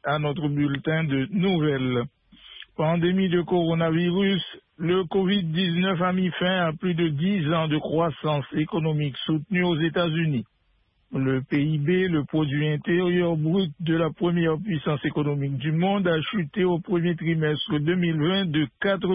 à notre bulletin de nouvelles. Pandémie de coronavirus, le Covid-19 a mis fin à plus de 10 ans de croissance économique soutenue aux États-Unis. Le PIB, le produit intérieur brut de la première puissance économique du monde, a chuté au premier trimestre 2020 de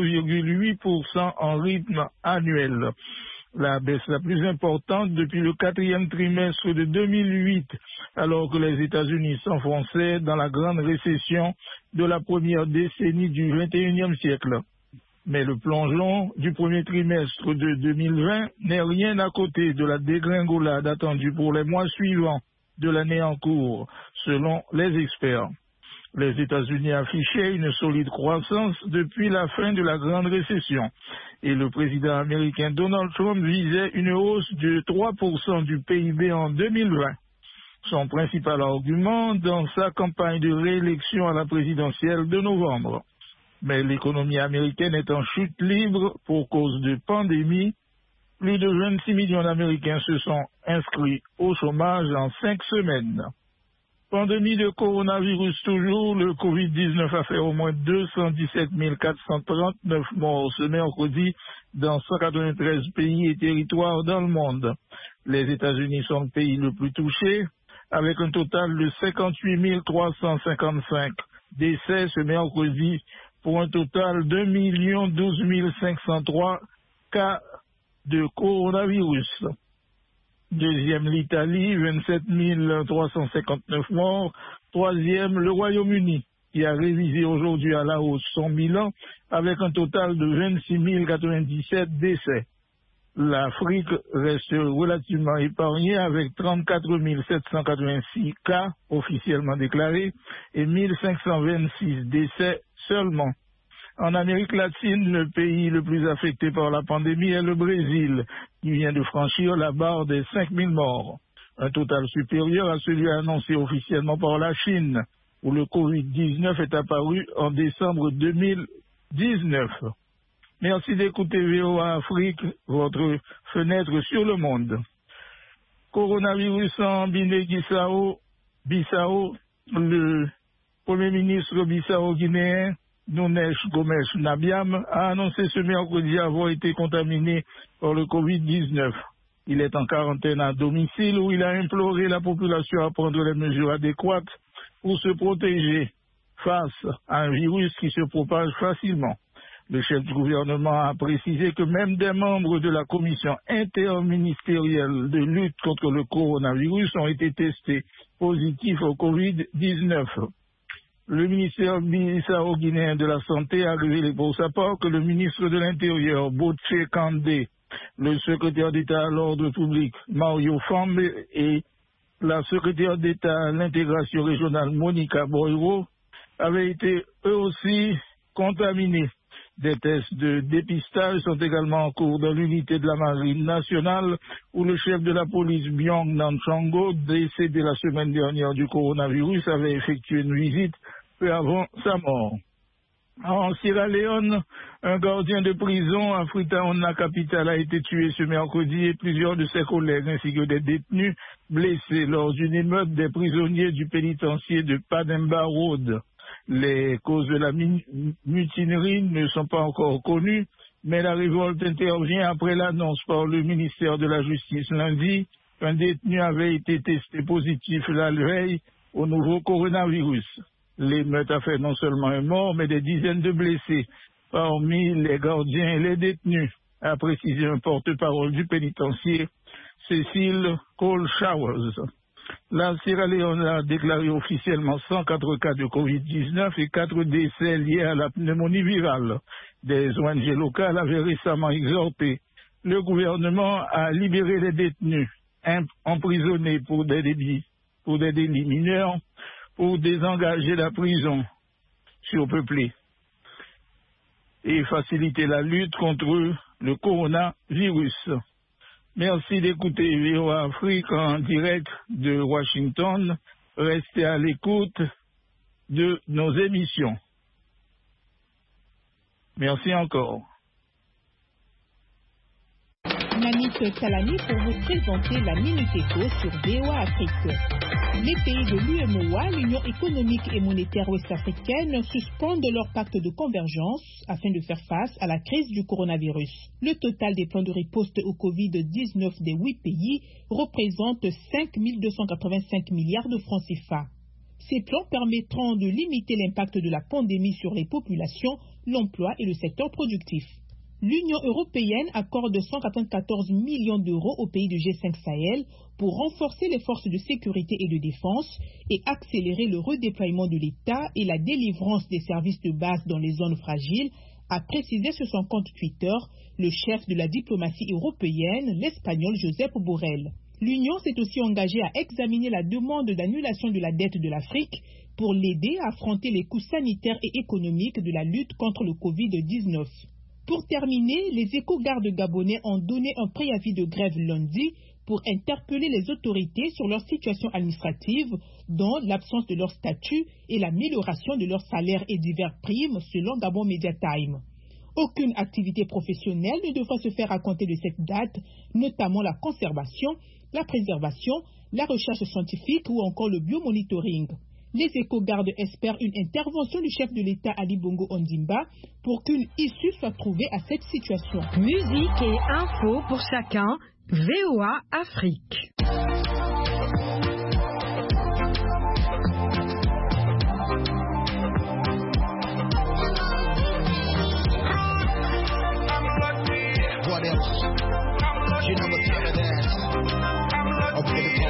4,8% en rythme annuel. La baisse la plus importante depuis le quatrième trimestre de 2008, alors que les États-Unis s'enfonçaient dans la grande récession de la première décennie du XXIe siècle. Mais le plongeon du premier trimestre de 2020 n'est rien à côté de la dégringolade attendue pour les mois suivants de l'année en cours, selon les experts. Les États-Unis affichaient une solide croissance depuis la fin de la grande récession et le président américain Donald Trump visait une hausse de 3% du PIB en 2020. Son principal argument dans sa campagne de réélection à la présidentielle de novembre. Mais l'économie américaine est en chute libre pour cause de pandémie. Plus de 26 millions d'Américains se sont inscrits au chômage en 5 semaines. Pandémie de coronavirus toujours, le Covid-19 a fait au moins 217 439 morts ce mercredi dans 193 pays et territoires dans le monde. Les États-Unis sont le pays le plus touché, avec un total de 58 355 décès ce mercredi, pour un total de 12 503 cas de coronavirus. Deuxième, l'Italie, 27 359 morts. Troisième, le Royaume-Uni, qui a révisé aujourd'hui à la hausse son bilan avec un total de 26 097 décès. L'Afrique reste relativement épargnée avec 34 786 cas officiellement déclarés et 1526 décès seulement. En Amérique latine, le pays le plus affecté par la pandémie est le Brésil, qui vient de franchir la barre des 5 000 morts. Un total supérieur à celui annoncé officiellement par la Chine, où le Covid-19 est apparu en décembre 2019. Merci d'écouter VOA Afrique, votre fenêtre sur le monde. Coronavirus en Bissau, le Premier ministre bissau-guinéen, Nunes Gomes Nabiam, a annoncé ce mercredi avoir été contaminé par le Covid-19. Il est en quarantaine à domicile où il a imploré la population à prendre les mesures adéquates pour se protéger face à un virus qui se propage facilement. Le chef du gouvernement a précisé que même des membres de la commission interministérielle de lutte contre le coronavirus ont été testés positifs au Covid-19. Le ministère bissau-guinéen de la Santé a révélé pour sa part que le ministre de l'Intérieur, Botché Kandé, le secrétaire d'État à l'ordre public, Mario Fambe, et la secrétaire d'État à l'intégration régionale, Monica Boiro, avaient été eux aussi contaminés. Des tests de dépistage sont également en cours dans l'unité de la Marine nationale où le chef de la police, Byong Nanchango, décédé la semaine dernière du coronavirus, avait effectué une visite peu avant sa mort. En Sierra Leone, un gardien de prison à Freetown, la capitale, a été tué ce mercredi et plusieurs de ses collègues ainsi que des détenus blessés lors d'une émeute des prisonniers du pénitencier de Pademba Road. Les causes de la mutinerie ne sont pas encore connues, mais la révolte intervient après l'annonce par le ministère de la Justice lundi qu'un détenu avait été testé positif la veille au nouveau coronavirus. L'émeute a fait non seulement un mort, mais des dizaines de blessés parmi les gardiens et les détenus, a précisé un porte-parole du pénitencier, Cécile Cole-Showers. La Sierra Leone a déclaré officiellement 104 cas de Covid-19 et 4 décès liés à la pneumonie virale. Des ONG locales avaient récemment exhorté le gouvernement à libérer les détenus emprisonnés pour des délits mineurs, pour désengager la prison surpeuplée et faciliter la lutte contre le coronavirus. Merci d'écouter VOA Afrique en direct de Washington. Restez à l'écoute de nos émissions. Merci encore. Manit Talani pour vous présenter la Minute Éco sur VOA Afrique. Les pays de l'UEMOA, l'Union économique et monétaire ouest-africaine, suspendent leur pacte de convergence afin de faire face à la crise du coronavirus. Le total des plans de riposte au Covid-19 des 8 pays représente 5 285 milliards de francs CFA. Ces plans permettront de limiter l'impact de la pandémie sur les populations, l'emploi et le secteur productif. L'Union européenne accorde 194 millions d'euros aux pays du G5 Sahel pour renforcer les forces de sécurité et de défense et accélérer le redéploiement de l'État et la délivrance des services de base dans les zones fragiles, a précisé sur son compte Twitter le chef de la diplomatie européenne, l'Espagnol Josep Borrell. L'Union s'est aussi engagée à examiner la demande d'annulation de la dette de l'Afrique pour l'aider à affronter les coûts sanitaires et économiques de la lutte contre le Covid-19. Pour terminer, les éco-gardes gabonais ont donné un préavis de grève lundi pour interpeller les autorités sur leur situation administrative, dont l'absence de leur statut et l'amélioration de leur salaire et divers primes, selon Gabon Media Time. Aucune activité professionnelle ne devra se faire à compter de cette date, notamment la conservation, la préservation, la recherche scientifique ou encore le biomonitoring. Les éco-gardes espèrent une intervention du chef de l'État Ali Bongo Ondimba pour qu'une issue soit trouvée à cette situation. Musique et info pour chacun, VOA Afrique. What else? You know what time it is. Okay, the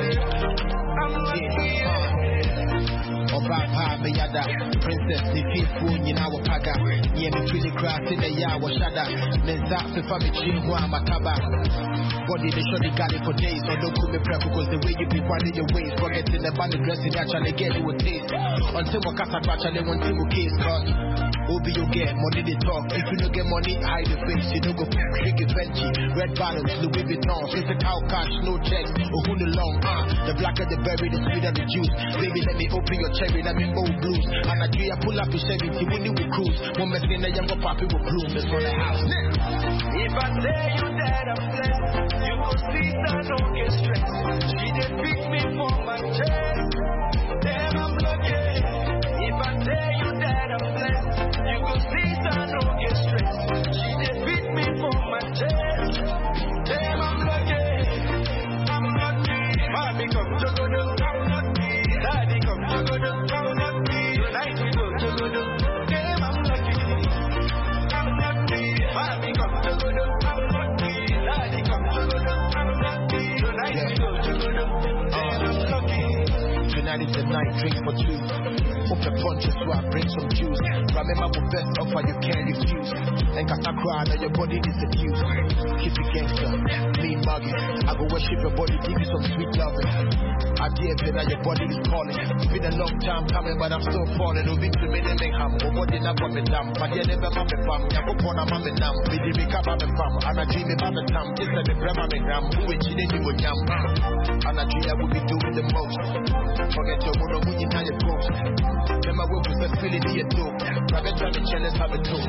Princess, the people, you know, Paga. Yeah, me really crack in the Yawa Shada. Then that's the family Chingwa Mataba. Body, they show the galley for days. So don't put me prep because the way you be running your ways. Forgetting the band dressing, actually get it with taste. Until my cat actually want to case, cause Obi you get money they talk. If you don't get money, hide your face. You don't go big Benji, red bottles, Louis Vuitton. Since the cow cash, no checks, or who the long. The blacker the berry, the sweeter the juice. Baby, let me open your cherry, let me mold blues. And I pull up to 70 when you will cruise. One mess in the younger poppy will bloom. Let's go to the house. If I tell you that I'm blessed, you will see that I don't get stressed. She did pick me for my chest. Damn, I'm lucky. If I tell you that I'm blessed, you will see that I don't get stressed. She did pick me for my chest. Damn, I'm lucky. I'm lucky. Mommy come to go to. I'm lucky. Daddy come to go to. I'm lucky. Tonight we go to go to. Damn, I'm lucky. I'm lucky. Mommy come to go to. I'm lucky. Daddy come to go to. I'm lucky. Tonight we go to go to. Damn, I'm lucky. Tonight is the night, drink for two. Open punches so I bring some juice. Remember the best offer you can't refuse. And cause I cry that your body is abused. Keep it gangster, mean muggy. I go worship your body, give you some sweet loving. I dare that your body is calling. It's been a long time coming, but I'm still falling. Over to me, they make ham. Oh, body not what me damn. But yeah, never mammy fam. Yeah, go on a mammy nam. We did make up mammy fam. And I dream about the time. Just like the grandma me gram. Who is chilling you with yam? And I dream I will be doing the most. Forget your mother when you know your post. Then my work was a feeling in your toe. I've been trying to challenge how it too.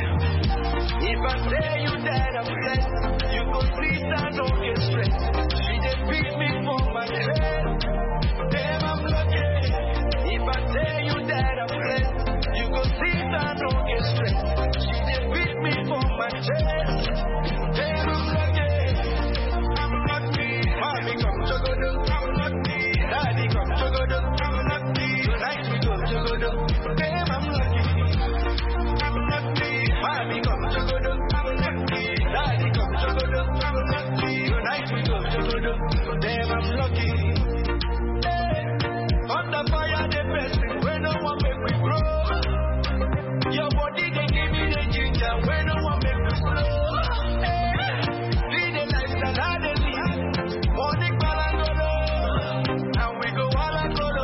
If I tell you that I'm blessed, you go see that I don't get stressed. She did beat me for my chest. Damn, I'm lucky. If I tell you that I'm blessed, you go see that I don't get stressed. She did beat me for my chest. Damn, I'm lucky. I'm lucky. Mommy come to go to. I'm lucky. Daddy come to go to. I'm lucky. Tonight we go to go to. Damn, I'm lucky. I'm lucky. Mommy come to go to. I'm lucky. Daddy come to go to. I'm lucky. Tonight we go to go to. Damn, I'm lucky. Hey, under fire the blessing when no one make me grow. Your body they give me the ginger when no one make me slow. Hey, see the lifestyle how they live. Morning balangolo, and we go alangolo.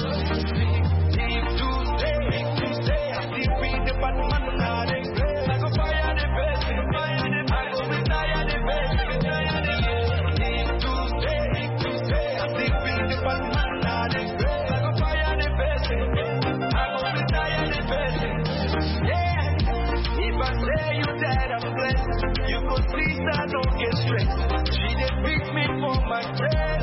If Tuesday, I sleep in the Batman now they play. I go fire the best, I go retire the best, If Tuesday, I sleep in the Batman now they play. I go fire the best, I go retire the best. Yeah, if I tell you that I'm blessed, you go see, I don't get stressed. She dey beat me for my bread.